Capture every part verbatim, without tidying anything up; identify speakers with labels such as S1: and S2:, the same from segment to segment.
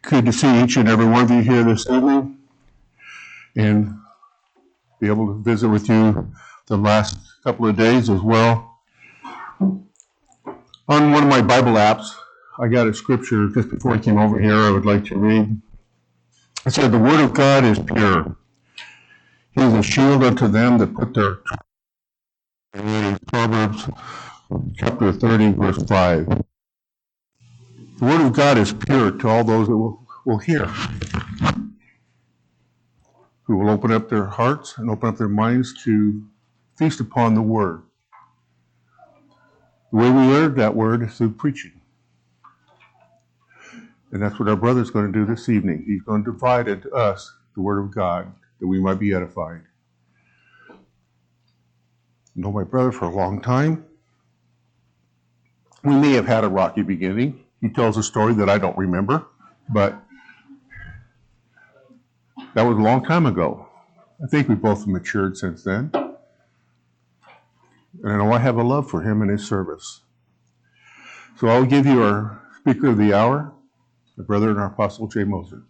S1: good to see each and every one of you here this evening and be able to visit with you the last couple of days as well. On one of my Bible apps, I got a scripture just before I came over here I would like to read. It said, "The word of God is pure. He is a shield unto them that put their..." Proverbs chapter thirty, verse five. The word of God is pure to all those that will, will hear, who will open up their hearts and open up their minds to feast upon the word. The way we learn that word is through preaching. And that's what our brother's going to do this evening. He's going to divide into us the word of God, that we might be edified. I know my brother for a long time. We may have had a rocky beginning. He tells a story that I don't remember, but that was a long time ago. I think we both have matured since then. And I know I have a love for him and his service. So I'll give you our speaker of the hour, my brother and our apostle, Jay Moser.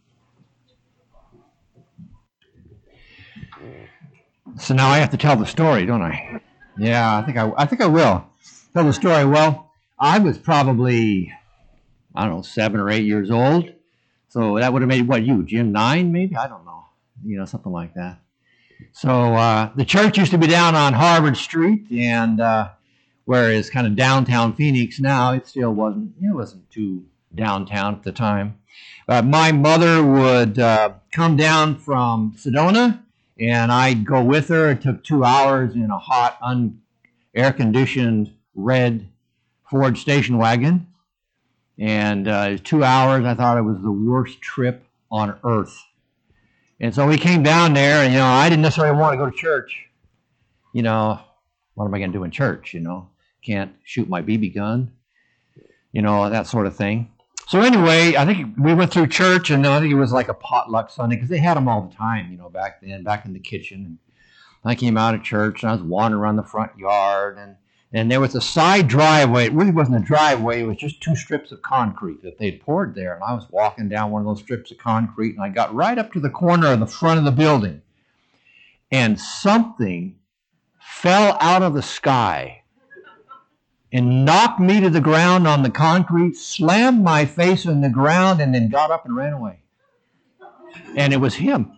S2: So now I have to tell the story, don't I? Yeah, I think I, I think I will tell the story. Well, I was probably, I don't know, seven or eight years old. So that would have made, what, you, Jim, nine maybe? I don't know. You know, something like that. So uh, the church used to be down on Harvard Street, and uh, whereas kind of downtown Phoenix now, it still wasn't, it wasn't too downtown at the time. Uh, my mother would uh, come down from Sedona, and I'd go with her. It took two hours in a hot, un- air-conditioned red Ford station wagon. And uh, two hours, I thought it was the worst trip on earth. And so we came down there, and, you know, I didn't necessarily want to go to church. You know, what am I going to do in church, you know? Can't shoot my B B gun, you know, that sort of thing. So anyway, I think we went through church, and I think it was like a potluck Sunday, because they had them all the time, you know, back then, back in the kitchen. And I came out of church, and I was wandering around the front yard, and And there was a side driveway. It really wasn't a driveway. It was just two strips of concrete that they'd poured there. And I was walking down one of those strips of concrete, and I got right up to the corner of the front of the building. And something fell out of the sky and knocked me to the ground on the concrete, slammed my face on the ground, and then got up and ran away. And it was him.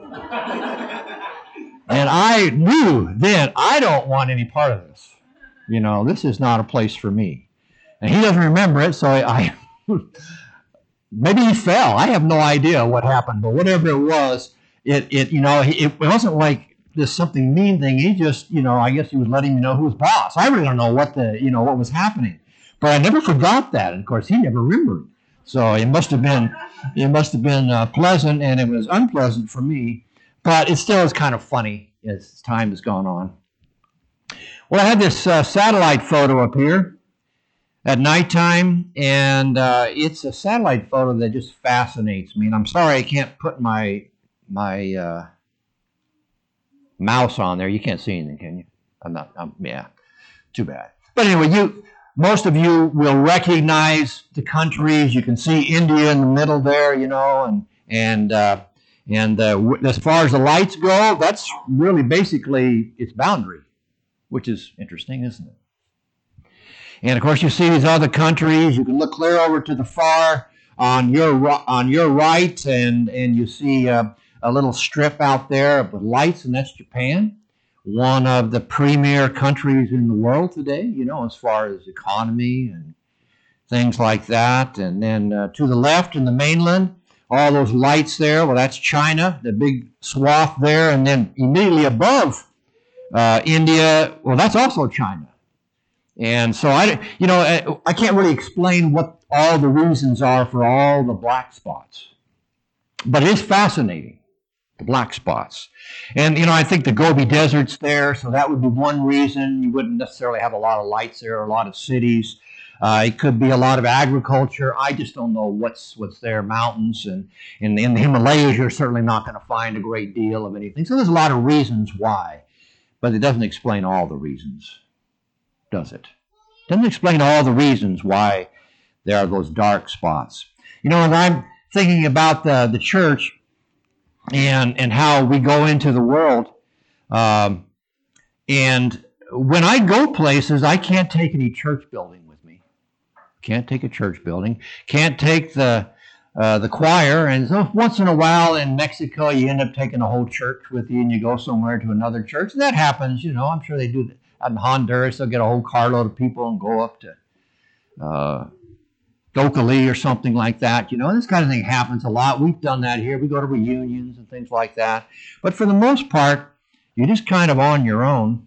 S2: And I knew then, I don't want any part of this. You know, this is not a place for me. And he doesn't remember it, so I, I maybe he fell. I have no idea what happened, but whatever it was, it, it you know, it, it wasn't like this something mean thing. He just, you know, I guess he was letting me know who was boss. I really don't know what the, you know, what was happening. But I never forgot that. And of course, he never remembered. So it must have been, it must have been uh, pleasant, and it was unpleasant for me. But it still is kind of funny as time has gone on. Well, I had this uh, satellite photo up here at nighttime, and uh, it's a satellite photo that just fascinates me. And I'm sorry I can't put my my uh, mouse on there. You can't see anything, can you? I'm not. I'm, yeah, too bad. But anyway, you most of you will recognize the countries. You can see India in the middle there, you know, and and uh, and uh, as far as the lights go, that's really basically its boundary. Which is interesting, isn't it? And of course, you see these other countries. You can look clear over to the far on your on your right, and and you see uh, a little strip out there with lights, and that's Japan, one of the premier countries in the world today. You know, as far as economy and things like that. And then uh, to the left in the mainland, all those lights there. Well, that's China, the big swath there, and then immediately above. Uh, India, well, that's also China. And so, I, you know, I, I can't really explain what all the reasons are for all the black spots. But it is fascinating, the black spots. And, you know, I think the Gobi Desert's there, so that would be one reason. You wouldn't necessarily have a lot of lights there, or a lot of cities. Uh, it could be a lot of agriculture. I just don't know what's what's there. Mountains, and, and in the Himalayas, you're certainly not going to find a great deal of anything. So there's a lot of reasons why. But it doesn't explain all the reasons, does it? It doesn't explain all the reasons why there are those dark spots. You know, and I'm thinking about the, the church and, and how we go into the world. Um, and when I go places, I can't take any church building with me. Can't take a church building. Can't take the uh, the choir. And so once in a while in Mexico, you end up taking a whole church with you, and you go somewhere to another church. And that happens, you know. I'm sure they do that. In Honduras, they'll get a whole carload of people and go up to uh, Docali or something like that. You know, this kind of thing happens a lot. We've done that here. We go to reunions and things like that. But for the most part, you're just kind of on your own.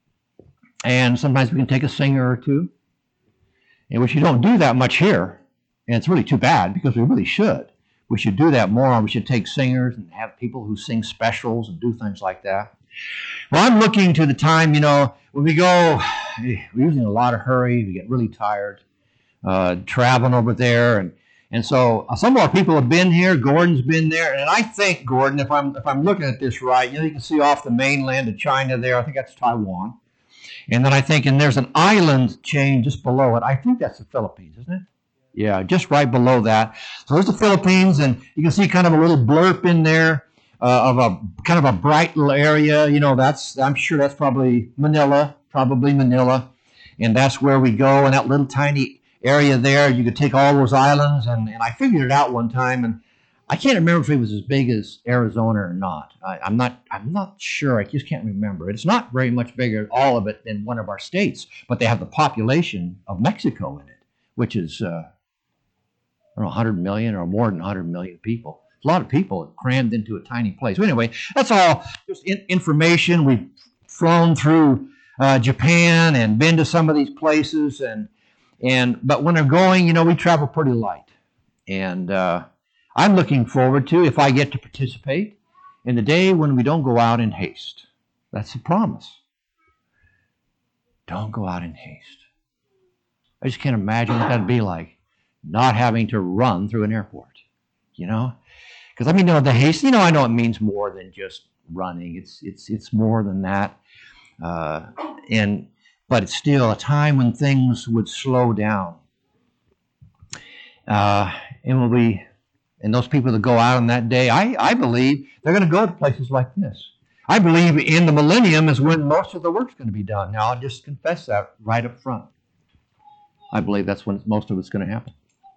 S2: And sometimes we can take a singer or two, in which you don't do that much here. And it's really too bad, because we really should. We should do that more. We should take singers and have people who sing specials and do things like that. Well, I'm looking to the time, you know, when we go, we're usually in a lot of hurry. We get really tired uh, traveling over there. And, and so uh, some of our people have been here. Gordon's been there. And I think, Gordon, if I'm, if I'm looking at this right, you know, you can see off the mainland of China there. I think that's Taiwan. And then I think, and there's an island chain just below it. I think that's the Philippines, isn't it? Yeah, just right below that. So there's the Philippines, and you can see kind of a little blurb in there uh, of a kind of a bright little area. You know, that's, I'm sure that's probably Manila, probably Manila. And that's where we go, in that little tiny area there. You could take all those islands, and, and I figured it out one time, and I can't remember if it was as big as Arizona or not. I, I'm not I'm not sure. I just can't remember. It's not very much bigger, all of it, than one of our states, but they have the population of Mexico in it, which is, uh, I don't know, one hundred million or more than one hundred million people. It's a lot of people crammed into a tiny place. So anyway, that's all just in, information. We've flown through uh, Japan and been to some of these places, and and but when they're going, you know, we travel pretty light. And uh, I'm looking forward to, if I get to participate, in the day when we don't go out in haste. That's a promise. Don't go out in haste. I just can't imagine what that'd be like, not having to run through an airport, you know? Because, I mean, you know, the haste, you know, I know it means more than just running. It's it's it's more than that. Uh, and but it's still a time when things would slow down. Uh, and when we... And those people that go out on that day, I, I believe they're going to go to places like this. I believe in the millennium is when most of the work's going to be done. Now, I'll just confess that right up front. I believe that's when most of it's going to happen.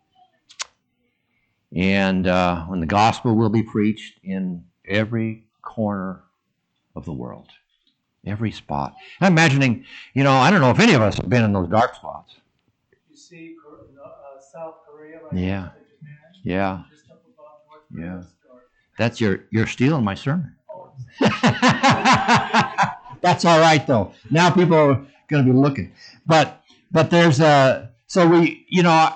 S2: And uh, when the gospel will be preached in every corner of the world, every spot. I'm imagining, you know, I don't know if any of us have been in those dark spots.
S3: You see uh, South Korea, like
S2: yeah,
S3: Japan,
S2: yeah.
S3: Yeah.
S2: That's your, you're stealing my sermon. That's all right, though. Now people are going to be looking. But, but there's a, so we, you know,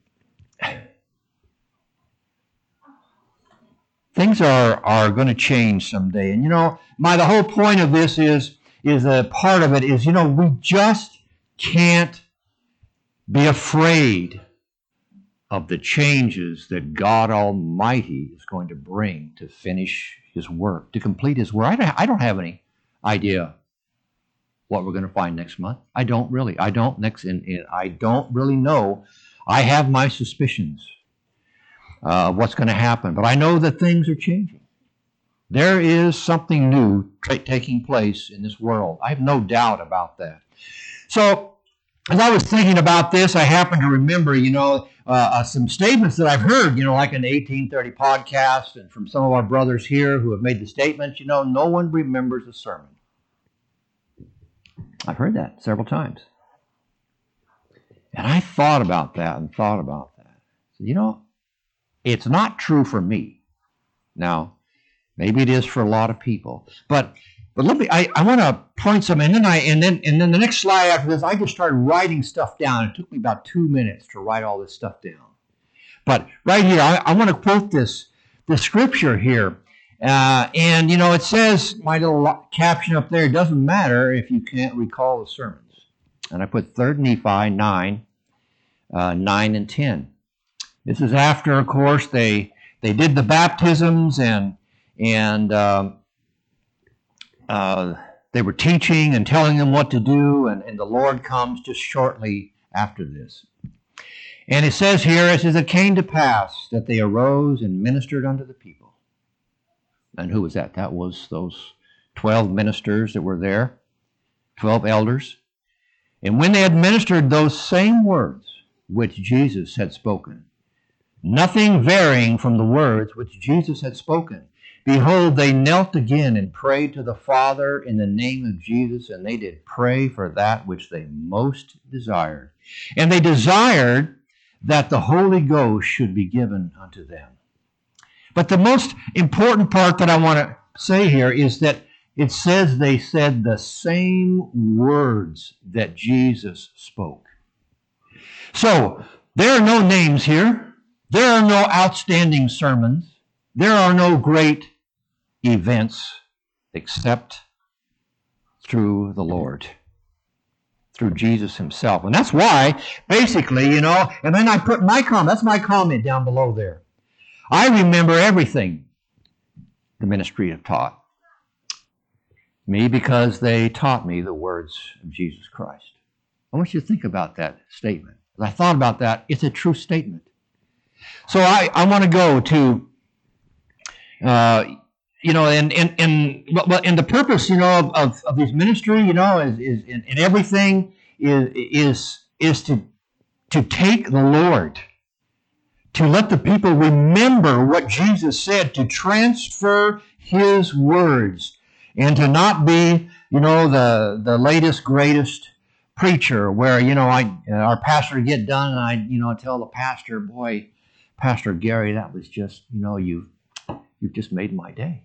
S2: things are, are going to change someday. And, you know, my, the whole point of this is, is a part of it is, you know, we just can't be afraid of the changes that God Almighty is going to bring to finish His work, to complete His work. I don't, I don't have any idea what we're going to find next month. I don't really. I don't next. In, in, I don't really know. I have my suspicions uh, of what's going to happen, but I know that things are changing. There is something new tra- taking place in this world. I have no doubt about that. So, as I was thinking about this, I happened to remember, you know, uh, uh, some statements that I've heard, you know, like in the eighteen thirty podcast, and from some of our brothers here who have made the statements, you know, no one remembers a sermon. I've heard that several times. And I thought about that and thought about that. So, you know, it's not true for me. Now, maybe it is for a lot of people, but But let me, I, I want to point some, and then I, and then, and then the next slide after this, I just started writing stuff down. It took me about two minutes to write all this stuff down. But right here, I, I want to quote this, the scripture here. Uh, and, you know, it says, my little caption up there, it doesn't matter if you can't recall the sermons. And I put Third Nephi nine, uh, nine and ten. This is after, of course, they, they did the baptisms and, and, um, Uh, they were teaching and telling them what to do, and, and the Lord comes just shortly after this. And it says here, it says, it came to pass that they arose and ministered unto the people. And who was that? That was those twelve ministers that were there, twelve elders. And when they had ministered those same words which Jesus had spoken, nothing varying from the words which Jesus had spoken, behold, they knelt again and prayed to the Father in the name of Jesus, and they did pray for that which they most desired. And they desired that the Holy Ghost should be given unto them. But the most important part that I want to say here is that it says they said the same words that Jesus spoke. So, there are no names here. There are no outstanding sermons. There are no great events except through the Lord, through Jesus himself. And that's why, basically, you know, and then I put my comment, that's my comment down below there. I remember everything the ministry have taught me because they taught me the words of Jesus Christ. I want you to think about that statement. As I thought about that, it's a true statement. So I, I want to go to, uh, you know, and and and well, and the purpose, you know, of, of, of this ministry, you know, is is in, in everything is is is to to take the Lord, to let the people remember what Jesus said, to transfer his words, and to not be, you know, the the latest greatest preacher where, you know, I uh, our pastor would get done and I, you know, tell the pastor, boy, Pastor Gary, that was just, you know, you you've just made my day.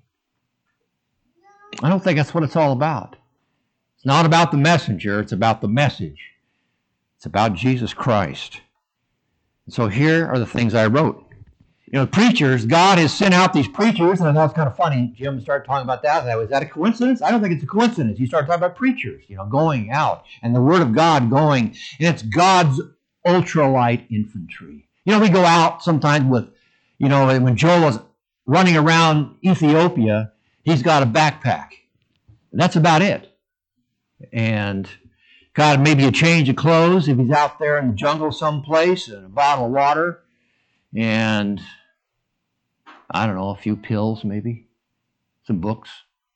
S2: I don't think that's what it's all about. It's not about the messenger, it's about the message. It's about Jesus Christ. And so here are the things I wrote. You know, preachers, God has sent out these preachers, and I thought it's kind of funny. Jim started talking about that. Was that a coincidence? I don't think it's a coincidence. He started talking about preachers, you know, going out, and the Word of God going, and it's God's ultralight infantry. You know, we go out sometimes with, you know, when Joel was running around Ethiopia, he's got a backpack. That's about it. And got maybe a change of clothes if he's out there in the jungle someplace, and a bottle of water, and I don't know, a few pills maybe, some books.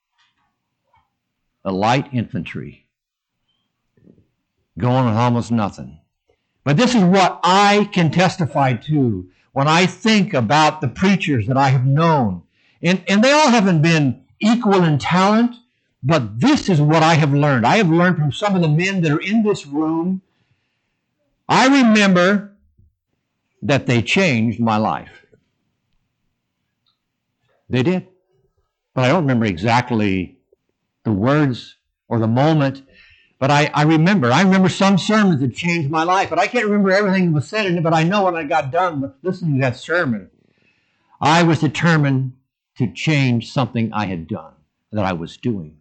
S2: A light infantry going with almost nothing. But this is what I can testify to when I think about the preachers that I have known. And, and they all haven't been equal in talent, but this is what I have learned. I have learned from some of the men that are in this room. I remember that they changed my life. They did. But I don't remember exactly the words or the moment. But I, I remember. I remember some sermons that changed my life. But I can't remember everything that was said in it. But I know when I got done listening to that sermon, I was determined to change something I had done, that I was doing.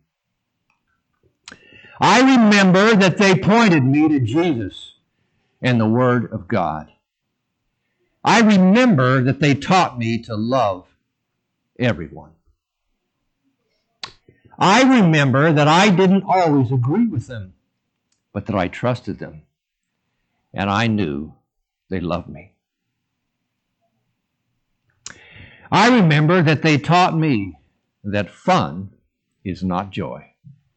S2: I remember that they pointed me to Jesus and the Word of God. I remember that they taught me to love everyone. I remember that I didn't always agree with them, but that I trusted them, and I knew they loved me. I remember that they taught me that fun is not joy.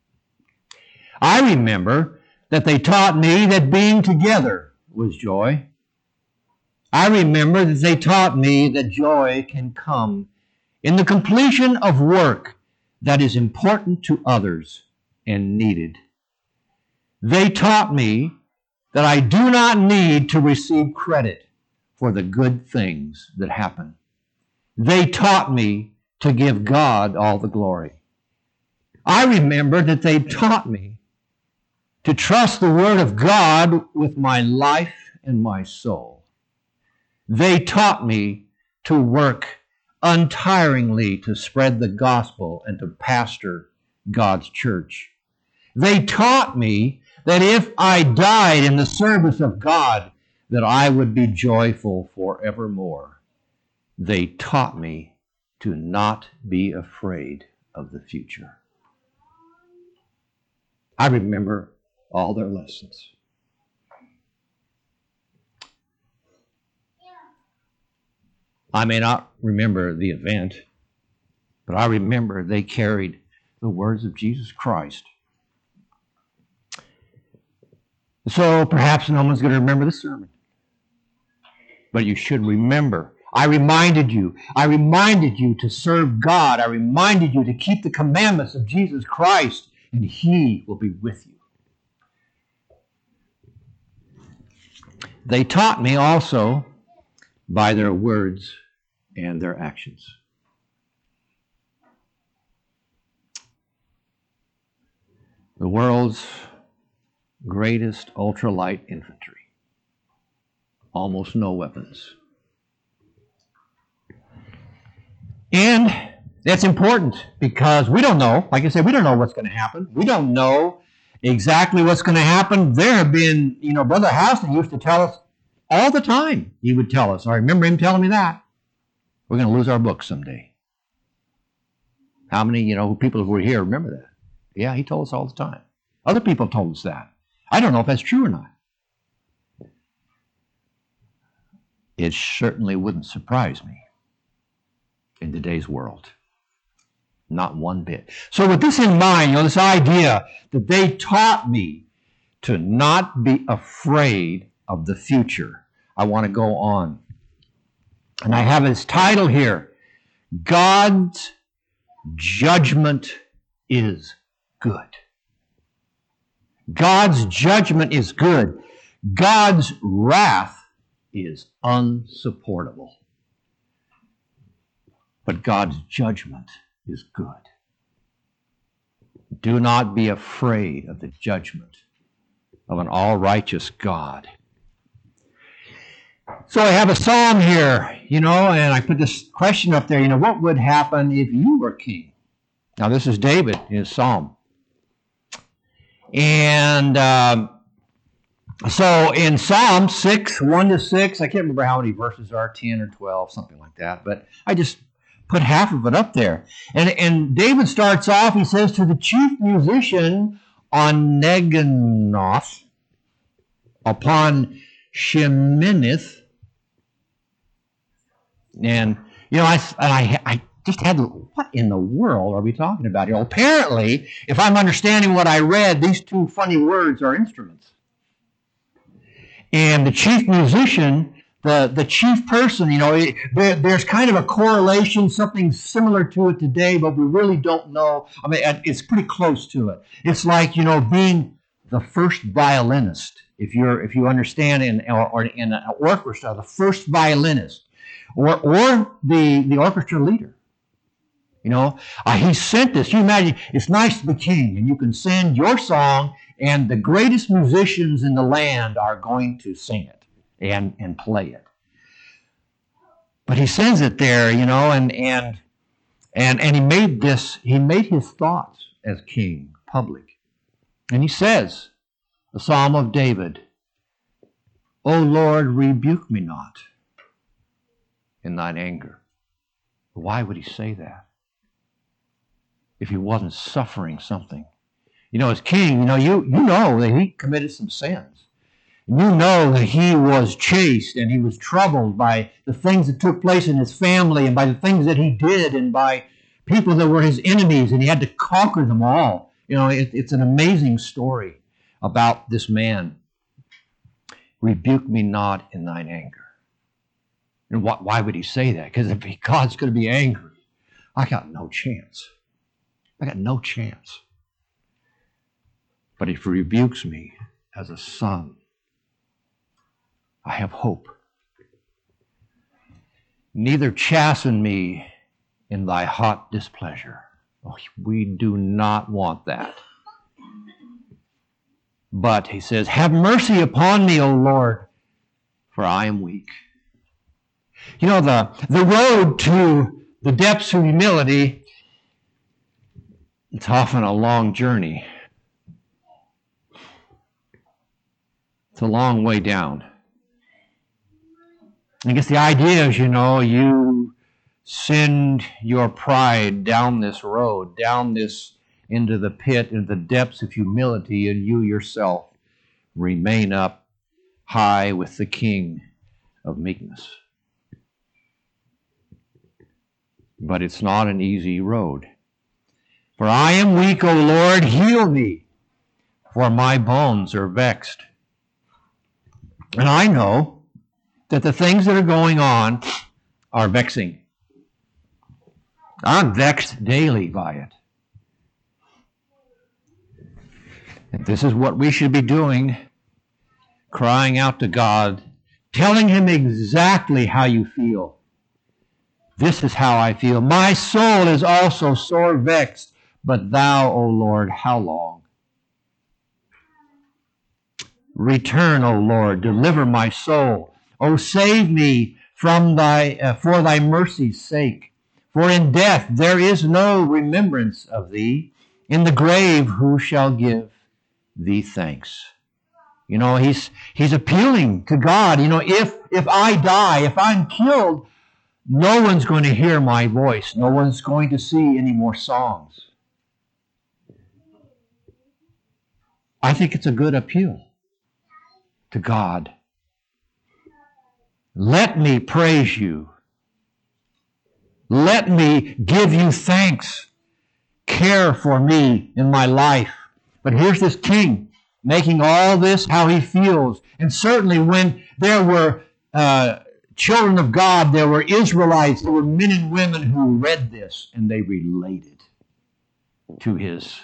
S2: I remember that they taught me that being together was joy. I remember that they taught me that joy can come in the completion of work that is important to others and needed. They taught me that I do not need to receive credit for the good things that happen. They taught me to give God all the glory. I remember that they taught me to trust the Word of God with my life and my soul. They taught me to work untiringly to spread the gospel and to pastor God's church. They taught me that if I died in the service of God, that I would be joyful forevermore. They taught me to not be afraid of the future. I remember all their lessons. I may not remember the event, but I remember they carried the words of Jesus Christ. So perhaps no one's going to remember the sermon. But you should remember. I reminded you. I reminded you to serve God. I reminded you to keep the commandments of Jesus Christ, and He will be with you. They taught me also by their words and their actions. The world's greatest ultralight infantry. Almost no weapons. And that's important because we don't know, like I said, we don't know what's going to happen. We don't know exactly what's going to happen. There have been, you know, Brother Houston used to tell us all the time. He would tell us, I remember him telling me that. We're going to lose our books someday. How many, you know, people who were here remember that? Yeah, he told us all the time. Other people told us that. I don't know if that's true or not. It certainly wouldn't surprise me in today's world. Not one bit. So with this in mind, you know, this idea that they taught me to not be afraid of the future, I want to go on. And I have this title here, God's Judgment is Good. God's judgment is good. God's wrath is unsupportable. But God's judgment is good. Do not be afraid of the judgment of an all-righteous God. So I have a psalm here, you know, and I put this question up there, you know, what would happen if you were king? Now this is David in his psalm. And um, so in Psalm six, one to six, I can't remember how many verses are, ten or twelve, something like that, but I just put half of it up there. And, and David starts off, he says, to the chief musician on Neganoth, upon Sheminith. And, you know, I, I, I just had, what in the world are we talking about here? Well, apparently, if I'm understanding what I read, these two funny words are instruments. And the chief musician, the, the chief person, you know, it, there, there's kind of a correlation, something similar to it today, but we really don't know. I mean, it's pretty close to it. It's like, you know, being the first violinist, if you're if you understand in or, or in an orchestra, the first violinist, or or the the orchestra leader. You know, uh, he sent this. You imagine, it's nice to be king, and you can send your song, and the greatest musicians in the land are going to sing it and, and play it. But he sends it there, you know, and and and and he made this, he made his thoughts as king public. And he says, the Psalm of David, O Lord, rebuke me not in thine anger. Why would he say that if he wasn't suffering something? You know, as king, you know, you, you know that he committed some sins. You know that he was chased and he was troubled by the things that took place in his family and by the things that he did and by people that were his enemies, and he had to conquer them all. You know, it, it's an amazing story about this man. Rebuke me not in thine anger. And wh- why would he say that? Because if God's going to be angry, I got no chance. I got no chance. But if he rebukes me as a son, I have hope. Neither chasten me in thy hot displeasure. Oh, we do not want that. But he says, have mercy upon me, O Lord, for I am weak. You know, the, the road to the depths of humility, it's often a long journey. It's a long way down. I guess the idea is, you know, you send your pride down this road, down this into the pit, into the depths of humility, and you yourself remain up high with the King of meekness. but it's not an easy road. For I am weak, O Lord, heal me, for my bones are vexed. And I know that the things that are going on are vexing. I'm vexed daily by it. And this is what we should be doing, crying out to God, telling Him exactly how you feel. This is how I feel. My soul is also sore vexed, but Thou, O Lord, how long? Return, O Lord, deliver my soul. O save me from thy, uh, for Thy mercy's sake. For in death there is no remembrance of Thee. In the grave who shall give Thee thanks? You know, he's he's appealing to God. You know, if if I die, if I'm killed, no one's going to hear my voice. No one's going to see any more songs. I think it's a good appeal to God. Let me praise you. Let me give you thanks. Care for me in my life. But here's this king making all this how he feels. And certainly when there were uh, children of God, there were Israelites, there were men and women who read this and they related to his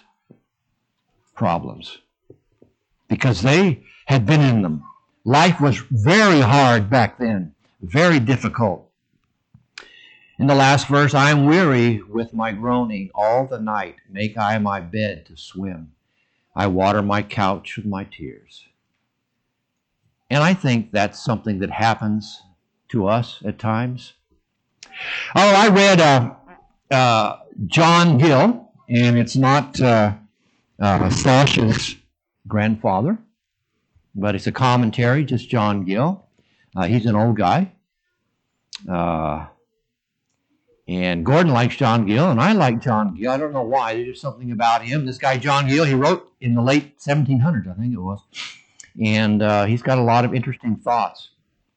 S2: problems because they had been in them. Life was very hard back then, very difficult. In the last verse, I am weary with my groaning all the night. Make I my bed to swim. I water my couch with my tears. And I think that's something that happens to us at times. Oh, I read uh, uh, John Gill, and it's not uh, uh, Sasha's grandfather, but it's a commentary, just John Gill. Uh, he's an old guy. Uh, and Gordon likes John Gill, and I like John Gill. I don't know why. There's just something about him. This guy, John Gill, he wrote in the late seventeen hundreds, I think it was. And uh, he's got a lot of interesting thoughts.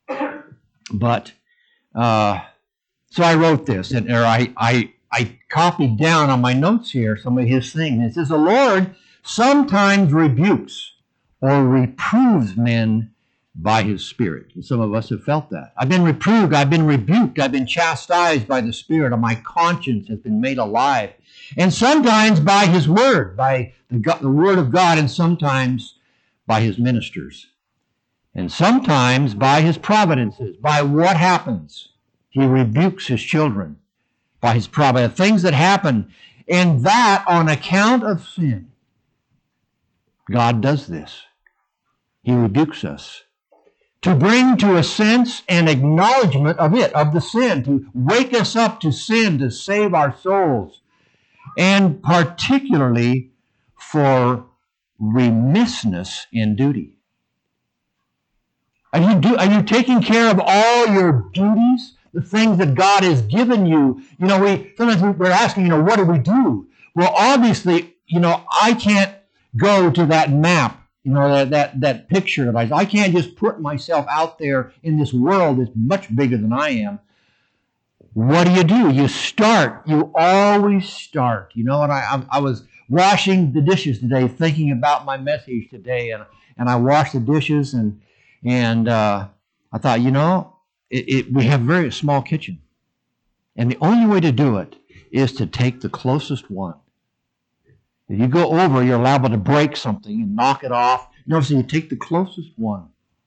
S2: But, uh, so I wrote this, and or I, I, I copied down on my notes here some of his things. It says, the Lord sometimes rebukes or reproves men by His Spirit. And some of us have felt that. I've been reproved, I've been rebuked, I've been chastised by the Spirit, and my conscience has been made alive. And sometimes by His Word, by the, God, the Word of God, and sometimes by His ministers. And sometimes by His providences, by what happens. He rebukes His children by His providence, things that happen, and that on account of sin. God does this. He rebukes us to bring to a sense and acknowledgement of it, of the sin, to wake us up to sin, to save our souls, and particularly for remissness in duty. Are you, do, are you taking care of all your duties, the things that God has given you? You know, we sometimes we're asking, you know, what do we do? Well, obviously, you know, I can't go to that map. You know, that, that, that picture of I, I can't just put myself out there in this world that's much bigger than I am. What do you do? You start. You always start. You know, and I, I, I was washing the dishes today, thinking about my message today, and, and I washed the dishes, and and uh, I thought, you know, it, it, we have a very small kitchen. And the only way to do it is to take the closest one. If you go over, you're liable to break something and knock it off. You know, so you take the closest one.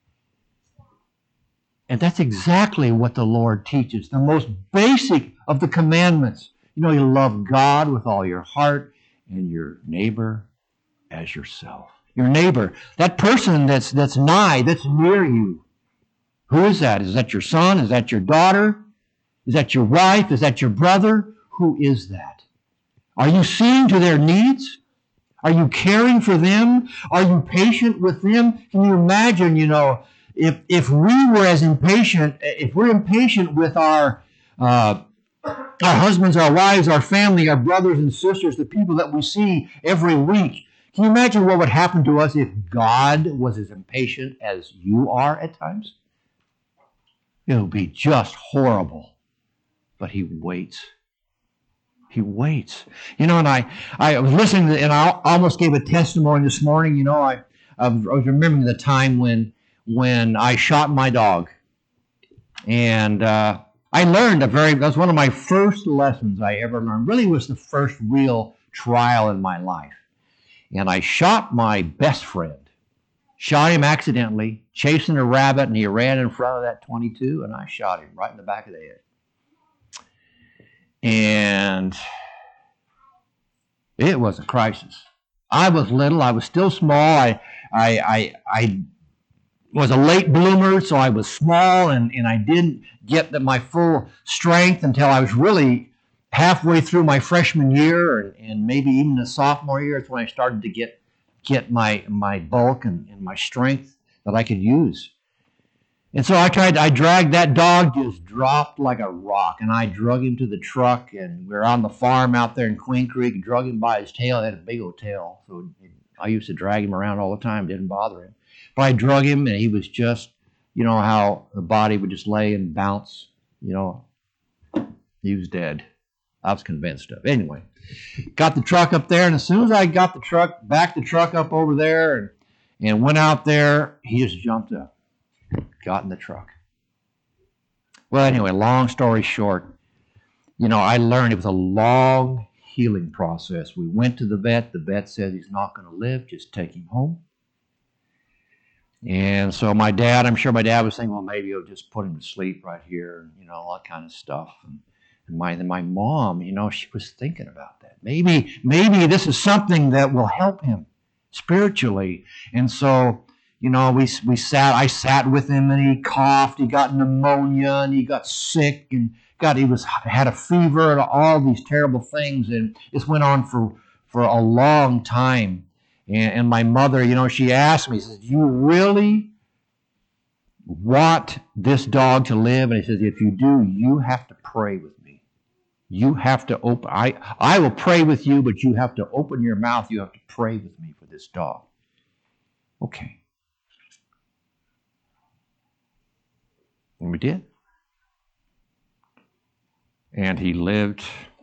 S2: And that's exactly what the Lord teaches. The most basic of the commandments. You know, you love God with all your heart and your neighbor as yourself. Your neighbor, that person that's that's nigh, that's near you. Who is that? Is that your son? Is that your daughter? Is that your wife? Is that your brother? Who is that? Are you seeing to their needs? Are you caring for them? Are you patient with them? Can you imagine, you know, if if we were as impatient, if we're impatient with our uh, our husbands, our wives, our family, our brothers and sisters, the people that we see every week, can you imagine what would happen to us if God was as impatient as you are at times? It would be just horrible. But He waits He waits. You know, and I, I was listening to, and I almost gave a testimony this morning. You know, I, I was remembering the time when when I shot my dog. And uh, I learned a very, that was one of my first lessons I ever learned. Really was the first real trial in my life. And I shot my best friend. Shot him accidentally, chasing a rabbit, and he ran in front of that twenty-two, and I shot him right in the back of the head. And it was a crisis. I was little. I was still small. I, I, I, I was a late bloomer, so I was small, and, and I didn't get the, my full strength until I was really halfway through my freshman year, and, and maybe even the sophomore year. It's when I started to get get my my bulk and, and my strength that I could use. And so I tried, I dragged that dog, just dropped like a rock, and I drug him to the truck, and we were on the farm out there in Queen Creek, drug him by his tail. He had a big old tail, so I used to drag him around all the time, didn't bother him. But I drug him, and he was just, you know, how the body would just lay and bounce, you know. He was dead. I was convinced of. Anyway, got the truck up there, and as soon as I got the truck, backed the truck up over there, and, and went out there, he just jumped up. Got in the truck. Well, anyway, long story short, you know, I learned it was a long healing process. We went to the vet. The vet said he's not going to live. Just take him home. And so my dad, I'm sure my dad was thinking, well, maybe he'll just put him to sleep right here, and, you know, all that kind of stuff. And, and my and my mom, you know, she was thinking about that. Maybe, maybe this is something that will help him spiritually. And so, you know, we we sat. I sat with him, and he coughed. He got pneumonia, and he got sick, and got he was had a fever, and all these terrible things. And this went on for for a long time. And, and my mother, you know, she asked me, she says, "Do you really want this dog to live?" And he says, "If you do, you have to pray with me. You have to open. I I will pray with you, but you have to open your mouth. You have to pray with me for this dog." Okay. And we did. And he lived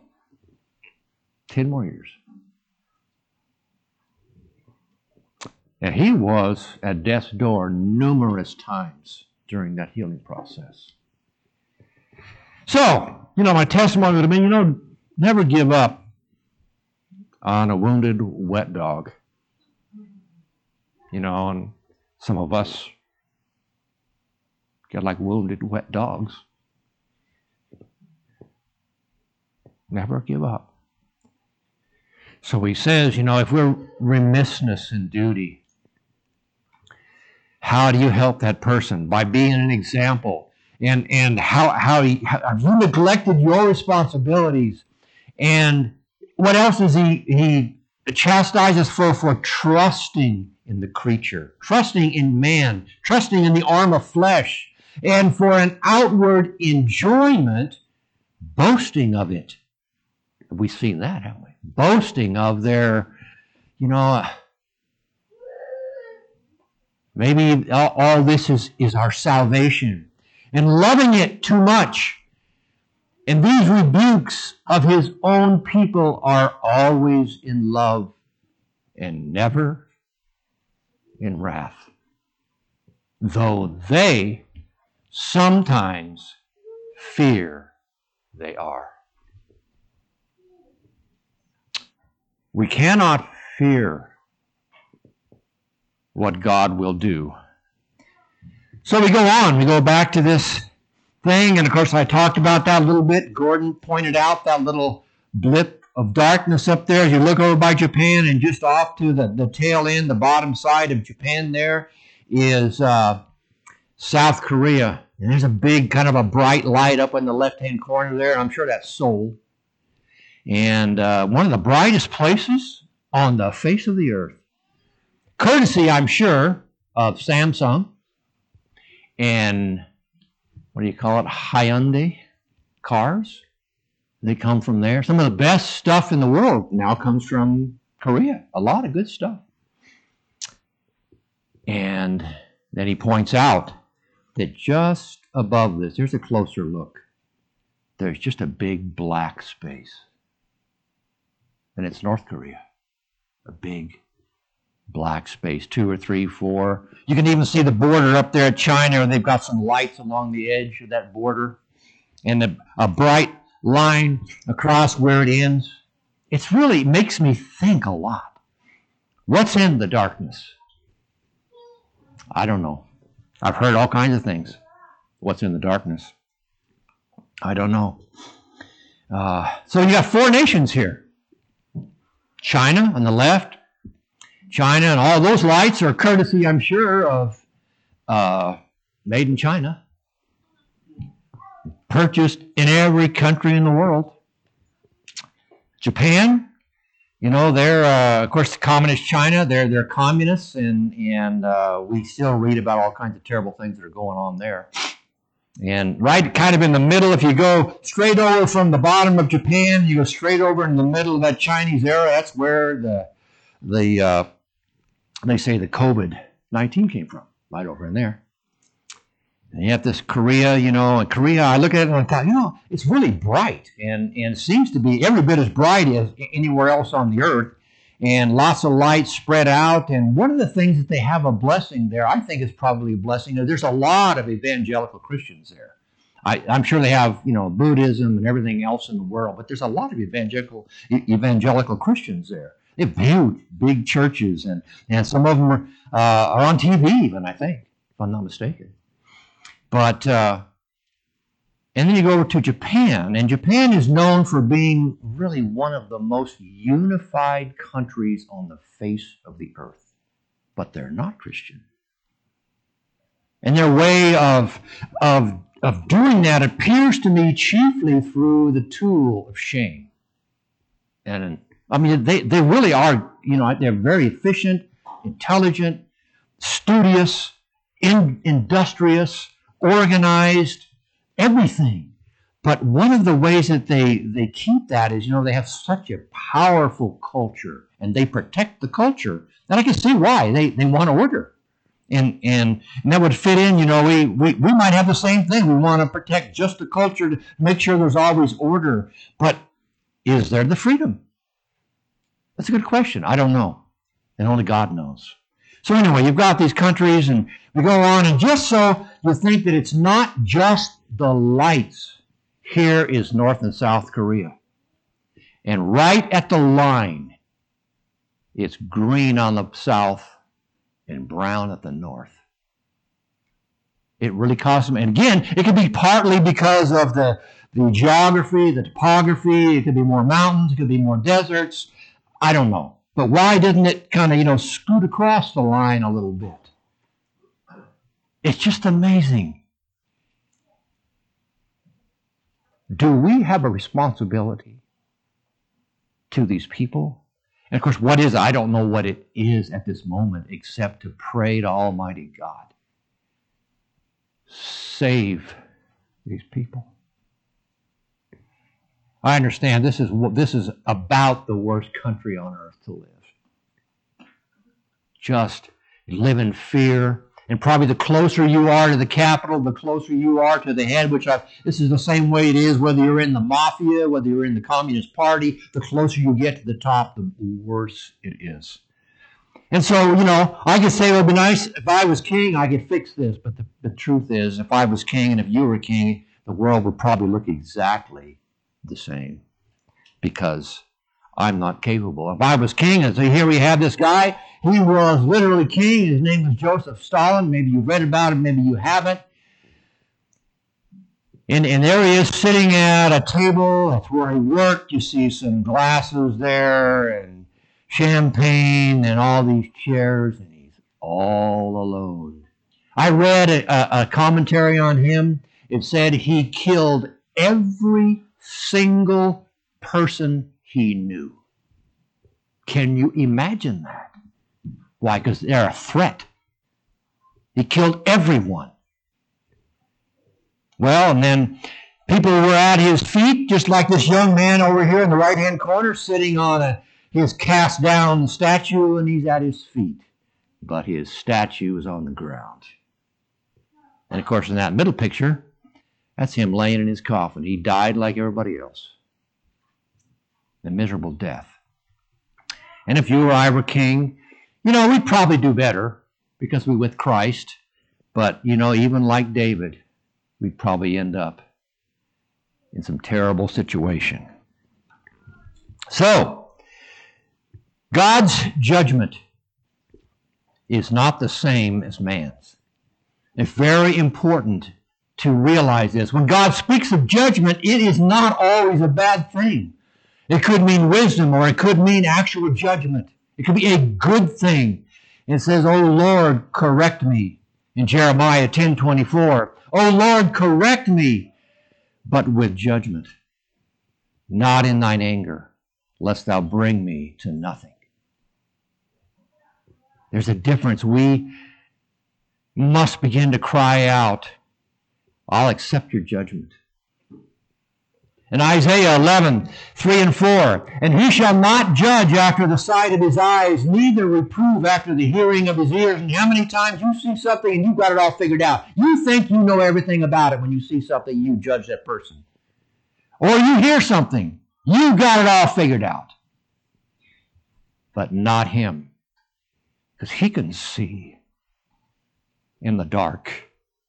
S2: ten more years. And he was at death's door numerous times during that healing process. So, you know, my testimony would have been, you know, never give up on a wounded, wet dog. You know, and some of us get like wounded, wet dogs. Never give up. So he says, you know, if we're remissness in duty, how do you help that person? By being an example. And and how how, he, how have you neglected your responsibilities? And what else is he he chastises for? For trusting in the creature, trusting in man, trusting in the arm of flesh, and for an outward enjoyment, boasting of it. We've seen that, haven't we? Boasting of their, you know, maybe all, all this is, is our salvation, and loving it too much. And these rebukes of his own people are always in love and never in wrath, though they sometimes fear they are. We cannot fear what God will do. So we go on. We go back to this thing, and of course I talked about that a little bit. Gordon pointed out that little blip of darkness up there as you look over by Japan, and just off to the, the tail end, the bottom side of Japan there is uh, South Korea. And there's a big kind of a bright light up in the left-hand corner there, and I'm sure that's Seoul. And uh, one of the brightest places on the face of the earth. Courtesy, I'm sure, of Samsung and, what do you call it, Hyundai cars. They come from there. Some of the best stuff in the world now comes from Korea. A lot of good stuff. And then he points out that just above this, there's a closer look. There's just a big black space. and it's North Korea. A big black space, two or three, four. You can even see the border up there at China, and they've got some lights along the edge of that border, and the, a bright line across where it ends. It's really it makes me think a lot. What's in the darkness? I don't know. I've heard all kinds of things. What's in the darkness? I don't know. Uh, so you got four nations here. China on the left. China and all those lights are courtesy, I'm sure, of uh, made in China. Purchased in every country in the world. Japan, you know, they're, uh, of course, communist China. They're they're communists, and, and uh, we still read about all kinds of terrible things that are going on there. And right kind of in the middle, if you go straight over from the bottom of Japan, you go straight over in the middle of that Chinese era, that's where the, the uh, they say the COVID nineteen came from, right over in there. And you have this Korea, you know, and Korea, I look at it and I thought, you know, it's really bright and, and seems to be every bit as bright as anywhere else on the earth, and lots of light spread out. And one of the things that they have a blessing there, I think is probably a blessing, is there's a lot of evangelical Christians there. I, I'm sure they have, you know, Buddhism and everything else in the world, but there's a lot of evangelical evangelical Christians there. They have huge, big churches, and, and some of them are, uh, are on T V even, I think, if I'm not mistaken. But, uh, and then you go over to Japan, and Japan is known for being really one of the most unified countries on the face of the earth. But they're not Christian. And their way of, of, of doing that appears to me chiefly through the tool of shame. And, I mean, they, they really are, you know, they're very efficient, intelligent, studious, in, industrious, organized, everything. But one of the ways that they, they keep that is, you know, they have such a powerful culture, and they protect the culture. And I can see why. They, they want order. And, and, and that would fit in, you know, we, we, we might have the same thing. We want to protect just the culture to make sure there's always order. But is there the freedom? That's a good question. I don't know. And only God knows. So anyway, you've got these countries, and we go on, and just so you think that it's not just the lights, here is North and South Korea. And right at the line, it's green on the south and brown at the north. It really costs them. And again, it could be partly because of the, the geography, the topography. It could be more mountains. It could be more deserts. I don't know. But why didn't it kind of, you know, scoot across the line a little bit? It's just amazing. Do we have a responsibility to these people? And of course, what is it? I don't know what it is at this moment, except to pray to Almighty God. Save these people. I understand this is this is about the worst country on earth to live. Just live in fear. And probably the closer you are to the capital, the closer you are to the head, which I, this is the same way it is whether you're in the mafia, whether you're in the Communist Party. The closer you get to the top, the worse it is. And so, you know, I could say it would be nice if I was king, I could fix this. But the, the truth is, if I was king and if you were king, the world would probably look exactly the same, because I'm not capable. If I was king, and so here we have this guy, he was literally king. His name was Joseph Stalin. Maybe you've read about him, maybe you haven't. And, and there he is sitting at a table. That's where he worked. You see some glasses there and champagne and all these chairs, and he's all alone. I read a, a commentary on him. It said he killed every single person he knew. Can you imagine that? Why? Because they're a threat. He killed everyone. Well, and then people were at his feet, just like this young man over here in the right-hand corner, sitting on a, his cast-down statue, and he's at his feet. But his statue is on the ground. And, of course, in that middle picture, that's him laying in his coffin. He died like everybody else. A miserable death. And if you or I were king, you know, we'd probably do better because we're with Christ. But, you know, even like David, we'd probably end up in some terrible situation. So, God's judgment is not the same as man's. It's very important to realize this. When God speaks of judgment, it is not always a bad thing. It could mean wisdom, or it could mean actual judgment. It could be a good thing. It says, "O Lord, correct me," in Jeremiah ten twenty-four. "O Lord, correct me, but with judgment, not in thine anger, lest thou bring me to nothing." There's a difference. We must begin to cry out, "I'll accept your judgment." In Isaiah eleven, three and four, "And he shall not judge after the sight of his eyes, neither reprove after the hearing of his ears." And how many times you see something and you've got it all figured out? You think you know everything about it when you see something, you judge that person. Or you hear something, you got it all figured out. But not him. Because he can see in the dark.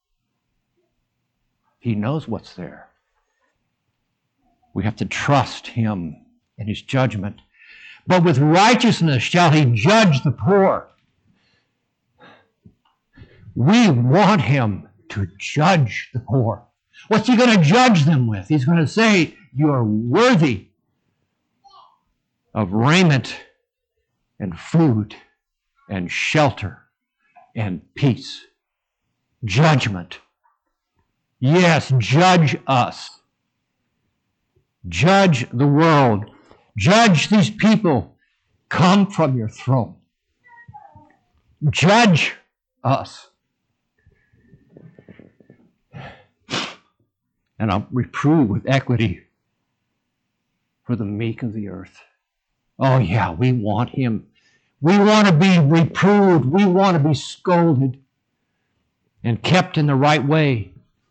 S2: He knows what's there. We have to trust him in his judgment. "But with righteousness shall he judge the poor." We want him to judge the poor. What's he going to judge them with? He's going to say, "You are worthy of raiment and food and shelter and peace." Judgment. Yes, judge us. Judge the world. Judge these people. Come from your throne. Judge us. And I'll reprove with equity for the meek of the earth. Oh yeah, we want him. We want to be reproved. We want to be scolded and kept in the right way.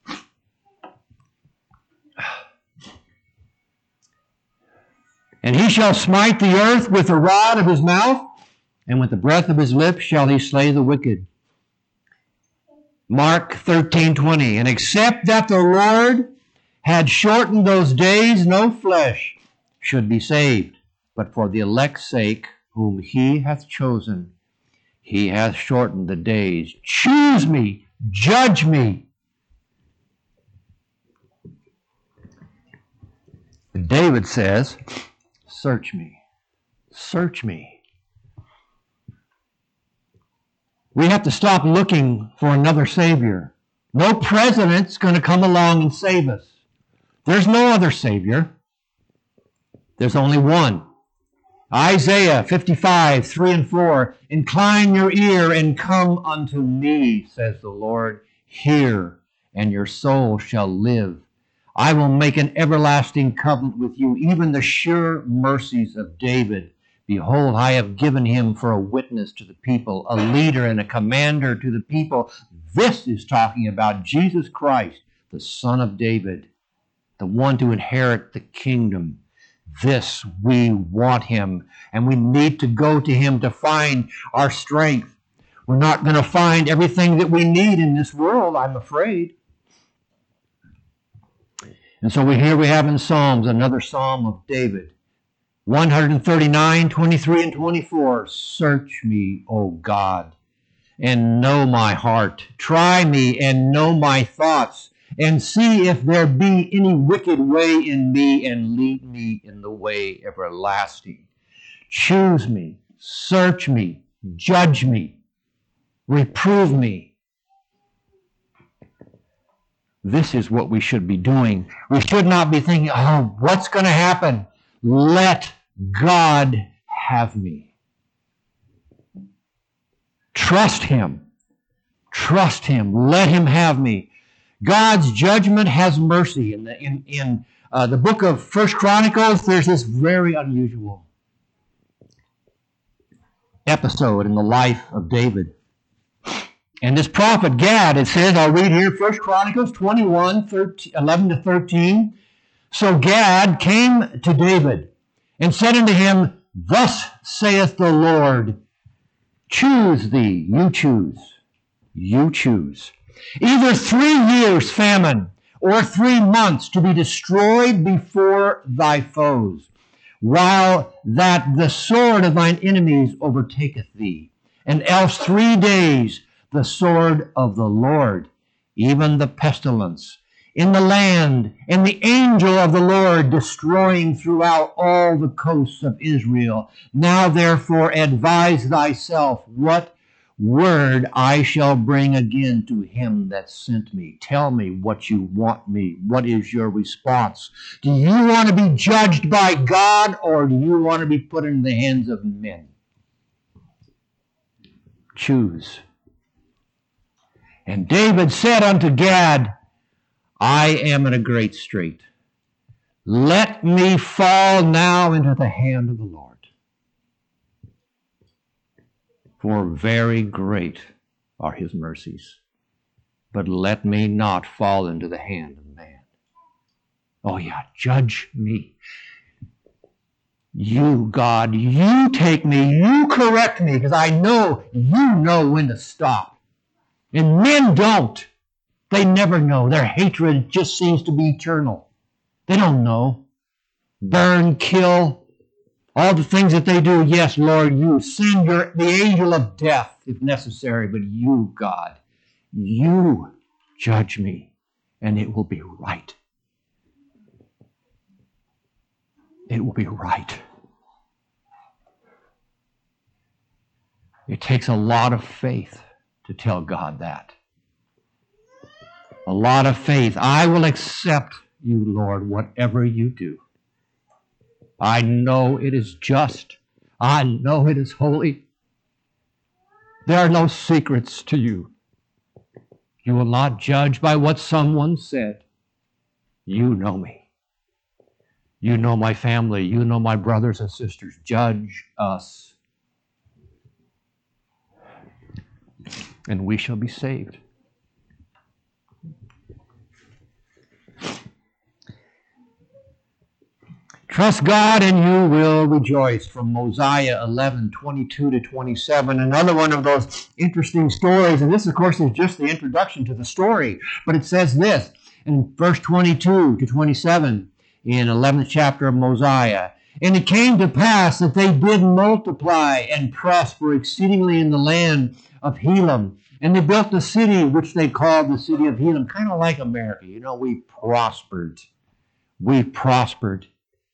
S2: "And he shall smite the earth with the rod of his mouth, and with the breath of his lips shall he slay the wicked." Mark thirteen twenty, "And except that the Lord had shortened those days, no flesh should be saved. But for the elect's sake, whom he hath chosen, he hath shortened the days. Choose me, judge me." David says, "Search me, search me." We have to stop looking for another Savior. No president's going to come along and save us. There's no other Savior. There's only one. Isaiah fifty-five, three and four, "Incline your ear and come unto me, says the Lord. Hear, and your soul shall live. I will make an everlasting covenant with you, even the sure mercies of David. Behold, I have given him for a witness to the people, a leader and a commander to the people." This is talking about Jesus Christ, the Son of David, the one to inherit the kingdom. This, we want him, and we need to go to him to find our strength. We're not going to find everything that we need in this world, I'm afraid. And so we here we have in Psalms another Psalm of David. one thirty-nine, twenty-three and twenty-four. "Search me, O God, and know my heart. Try me and know my thoughts, and see if there be any wicked way in me, and lead me in the way everlasting." Choose me, search me, judge me, reprove me. This is what we should be doing. We should not be thinking, "Oh, what's going to happen?" Let God have me. Trust him. Trust him. Let him have me. God's judgment has mercy. In the, in, in uh, the book of First Chronicles, there's this very unusual episode in the life of David. And this prophet Gad, it says, I'll read here, First Chronicles twenty-one, eleven to thirteen. "So Gad came to David and said unto him, Thus saith the Lord, choose thee, you choose, you choose. Either three years famine, or three months to be destroyed before thy foes, while that the sword of thine enemies overtaketh thee, and else three days the sword of the Lord, even the pestilence, in the land, and the angel of the Lord destroying throughout all the coasts of Israel. Now therefore advise thyself what word I shall bring again to him that sent me. Tell me what you want me. What is your response? Do you want to be judged by God, or do you want to be put in the hands of men? Choose. And David said unto Gad, I am in a great strait. Let me fall now into the hand of the Lord. For very great are his mercies. But let me not fall into the hand of man. Oh yeah, judge me. You, God, you take me, you correct me, because I know you know when to stop. And men don't. They never know. Their hatred just seems to be eternal. They don't know. Burn, kill, all the things that they do. Yes, Lord, you send your, the angel of death if necessary, but you, God, you judge me, and it will be right. It will be right. It takes a lot of faith to tell God that. A lot of faith. I will accept you, Lord, whatever you do. I know it is just. I know it is holy. There are no secrets to you. You will not judge by what someone said. You know me. You know my family. You know my brothers and sisters. Judge us, and we shall be saved. Trust God and you will rejoice, from Mosiah eleven, twenty-two to twenty-seven. Another one of those interesting stories, and this, of course, is just the introduction to the story. But it says this in verse twenty-two to twenty-seven in eleventh chapter of Mosiah. And it came to pass that they did multiply and prosper exceedingly in the land of Helam. And they built a city which they called the city of Helam, kind of like America. You know, we prospered. We prospered.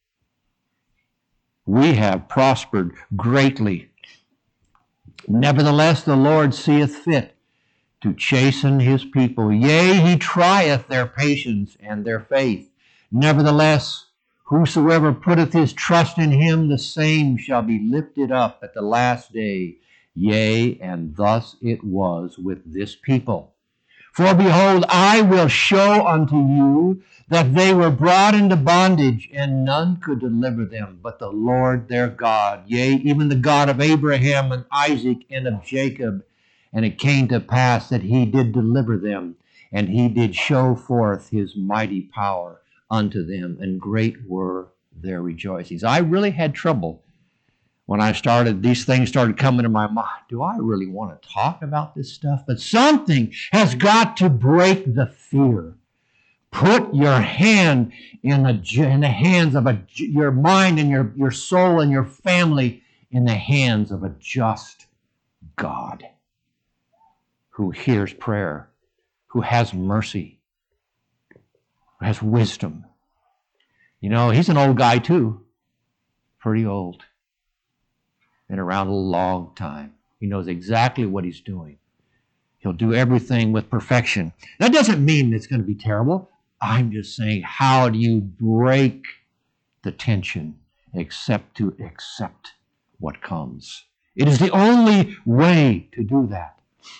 S2: We have prospered greatly. Nevertheless, the Lord seeth fit to chasten his people. Yea, he trieth their patience and their faith. Nevertheless, whosoever putteth his trust in him, the same shall be lifted up at the last day. Yea, and thus it was with this people. For behold, I will show unto you that they were brought into bondage, and none could deliver them but the Lord their God, yea, even the God of Abraham and Isaac and of Jacob. And it came to pass that he did deliver them, and he did show forth his mighty power unto them, and great were their rejoicings. I really had trouble when I started, these things started coming to my mind. Do I really want to talk about this stuff? But something has got to break the fear. Put your hand in the, in the hands of a, your mind and your, your soul and your family in the hands of a just God who hears prayer, who has mercy, who has wisdom. You know, he's an old guy too, pretty old. Been around a long time. He knows exactly what he's doing. He'll do everything with perfection. That doesn't mean it's going to be terrible. I'm just saying, how do you break the tension except to accept what comes? It is the only way to do that.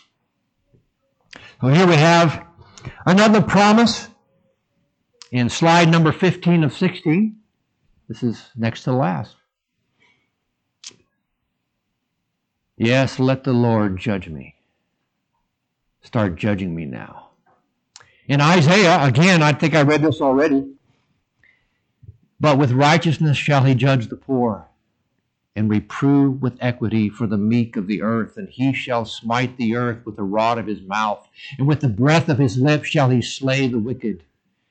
S2: So here we have another promise in slide number fifteen of sixteen. This is next to last. Yes, let the Lord judge me. Start judging me now. In Isaiah, again, I think I read this already. But with righteousness shall he judge the poor, and reprove with equity for the meek of the earth. And he shall smite the earth with the rod of his mouth, and with the breath of his lips shall he slay the wicked.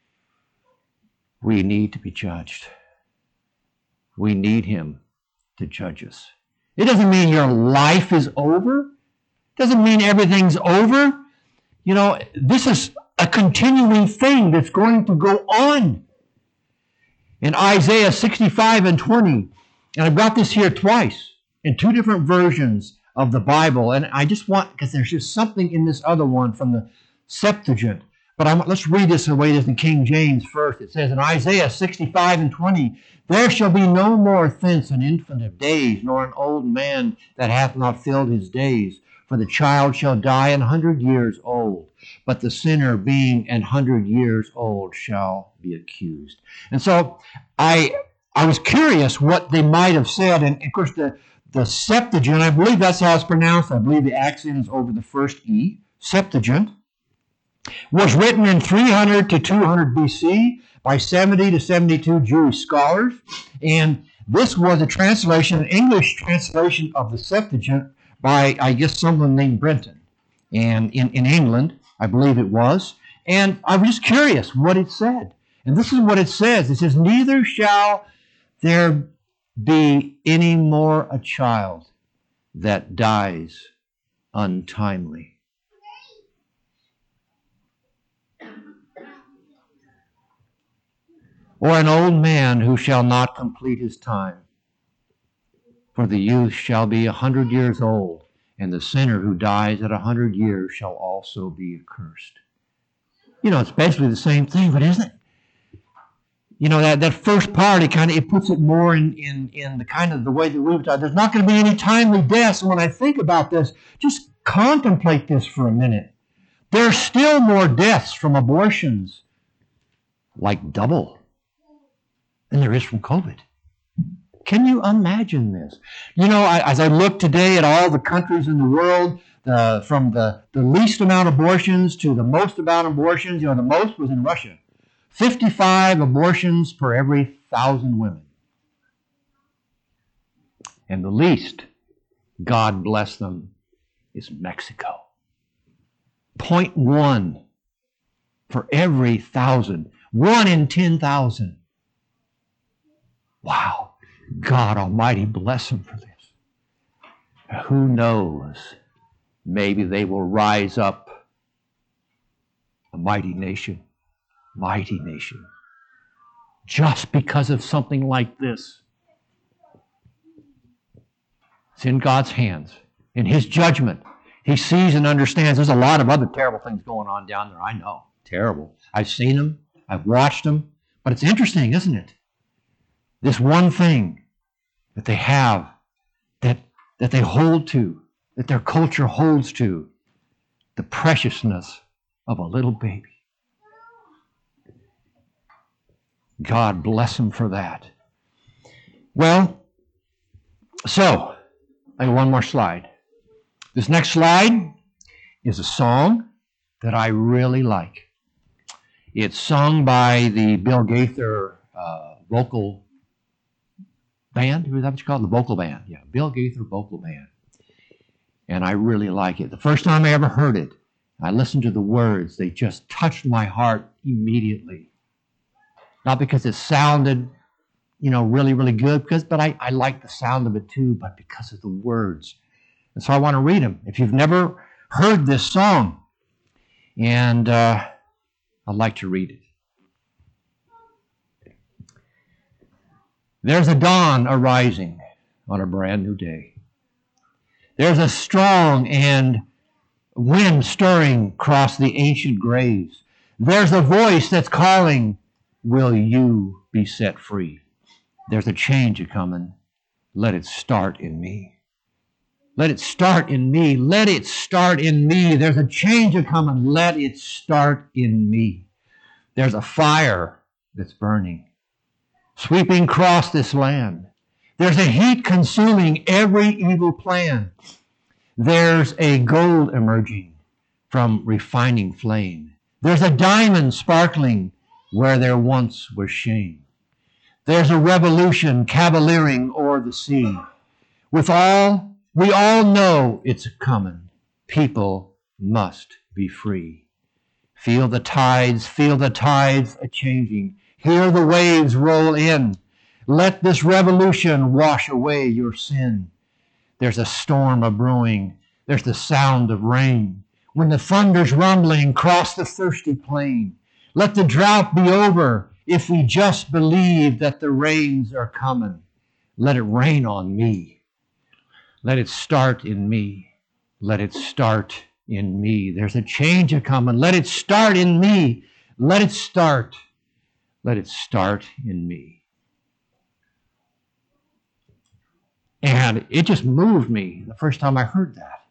S2: We need to be judged. We need him to judge us. It doesn't mean your life is over. It doesn't mean everything's over. You know, this is a continuing thing that's going to go on. In Isaiah sixty-five and twenty, and I've got this here twice in two different versions of the Bible, and I just want, because there's just something in this other one from the Septuagint, but I'm, let's read this the way it is in King James first. It says in Isaiah sixty-five and twenty, there shall be no more thence an infant of days, nor an old man that hath not filled his days. For the child shall die an hundred years old, but the sinner being an hundred years old shall be accused. And so I I was curious what they might have said, and of course the, the Septuagint, I believe that's how it's pronounced. I believe the accent is over the first E. Septuagint was written in three hundred to two hundred B C by seventy to seventy-two Jewish scholars, and this was a translation, an English translation of the Septuagint by, I guess, someone named Brenton, and in, in England, I believe it was. And I was just curious what it said. And this is what it says. It says, neither shall there be any more a child that dies untimely. Or an old man who shall not complete his time. For the youth shall be a hundred years old, and the sinner who dies at a hundred years shall also be accursed. You know, it's basically the same thing, but isn't it? You know, that, that first part, it kind of it puts it more in, in, in the kind of the way that we've done. There's not going to be any timely deaths. And when I think about this, just contemplate this for a minute. There's still more deaths from abortions, like double, than there is from COVID. Can you imagine this? You know, I, as I look today at all the countries in the world, the, from the, the least amount of abortions to the most amount of abortions, you know, the most was in Russia. fifty-five abortions per every thousand women. And the least, God bless them, is Mexico. zero point one for every thousand. One in ten thousand. Wow. God Almighty bless them for this. Who knows? Maybe they will rise up a mighty nation. Mighty nation. Just because of something like this. It's in God's hands. In His judgment. He sees and understands. There's a lot of other terrible things going on down there. I know. Terrible. I've seen them. I've watched them. But it's interesting, isn't it? This one thing that they have, that, that they hold to, that their culture holds to, the preciousness of a little baby. God bless them for that. Well, so, I got one more slide. This next slide is a song that I really like. It's sung by the Bill Gaither uh, vocal band. Is that what you call it? The vocal band. Yeah, Bill Gaither vocal band. And I really like it. The first time I ever heard it, I listened to the words. They just touched my heart immediately. Not because it sounded, you know, really, really good, because, but I, I like the sound of it too, but because of the words. And so I want to read them. If you've never heard this song, and uh, I'd like to read it. There's a dawn arising on a brand new day. There's a strong and wind stirring across the ancient graves. There's a voice that's calling, will you be set free? There's a change a-coming. Let it start in me. Let it start in me. Let it start in me. There's a change a-coming. Let it start in me. There's a fire that's burning, sweeping across this land. There's a heat consuming every evil plan. There's a gold emerging from refining flame. There's a diamond sparkling where there once was shame. There's a revolution cavaliering o'er the sea. With all, we all know it's coming. People must be free. Feel the tides, feel the tides a-changing. Hear the waves roll in. Let this revolution wash away your sin. There's a storm a-brewing. There's the sound of rain. When the thunder's rumbling across the thirsty plain, let the drought be over if we just believe that the rains are coming. Let it rain on me. Let it start in me. Let it start in me. There's a change a-coming. Let it start in me. Let it start. Let it start in me. And it just moved me the first time I heard that.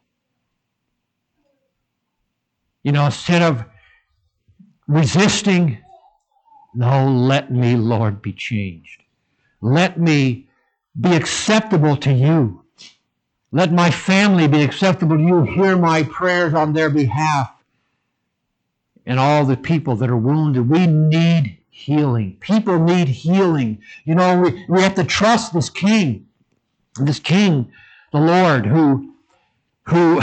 S2: You know, instead of resisting, no, let me, Lord, be changed. Let me be acceptable to you. Let my family be acceptable to you. Hear my prayers on their behalf. And all the people that are wounded, we need healing. People need healing. You know, we, we have to trust this King. This King, the Lord, who, who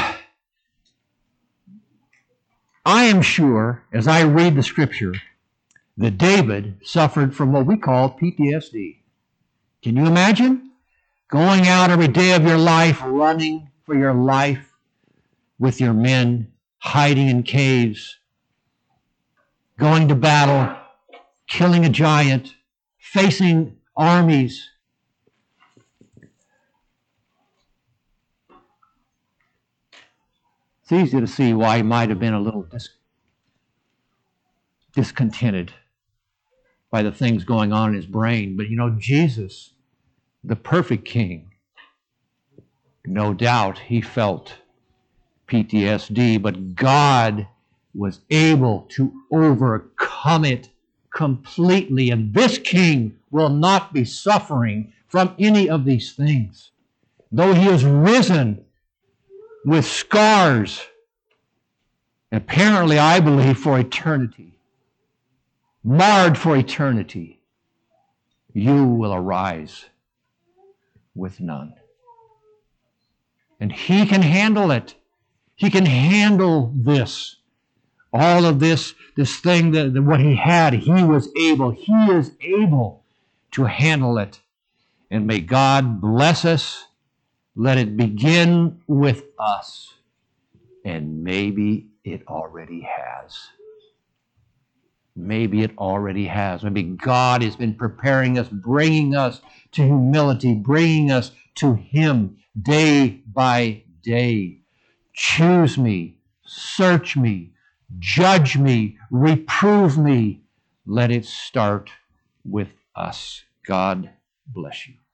S2: I am sure, as I read the Scripture, that David suffered from what we call P T S D. Can you imagine? Going out every day of your life, running for your life with your men, hiding in caves, going to battle, killing a giant, facing armies. It's easy to see why he might have been a little dis- discontented by the things going on in his brain. But you know, Jesus, the perfect King, no doubt he felt P T S D, but God was able to overcome it completely. And this King will not be suffering from any of these things. Though he is risen with scars, apparently, I believe, for eternity, marred for eternity, you will arise with none. And he can handle it. He can handle this. All of this, this thing, that, that what he had, he was able, he is able to handle it. And may God bless us. Let it begin with us. And maybe it already has. Maybe it already has. Maybe God has been preparing us, bringing us to humility, bringing us to him day by day. Choose me, search me, judge me, reprove me. Let it start with us. God bless you.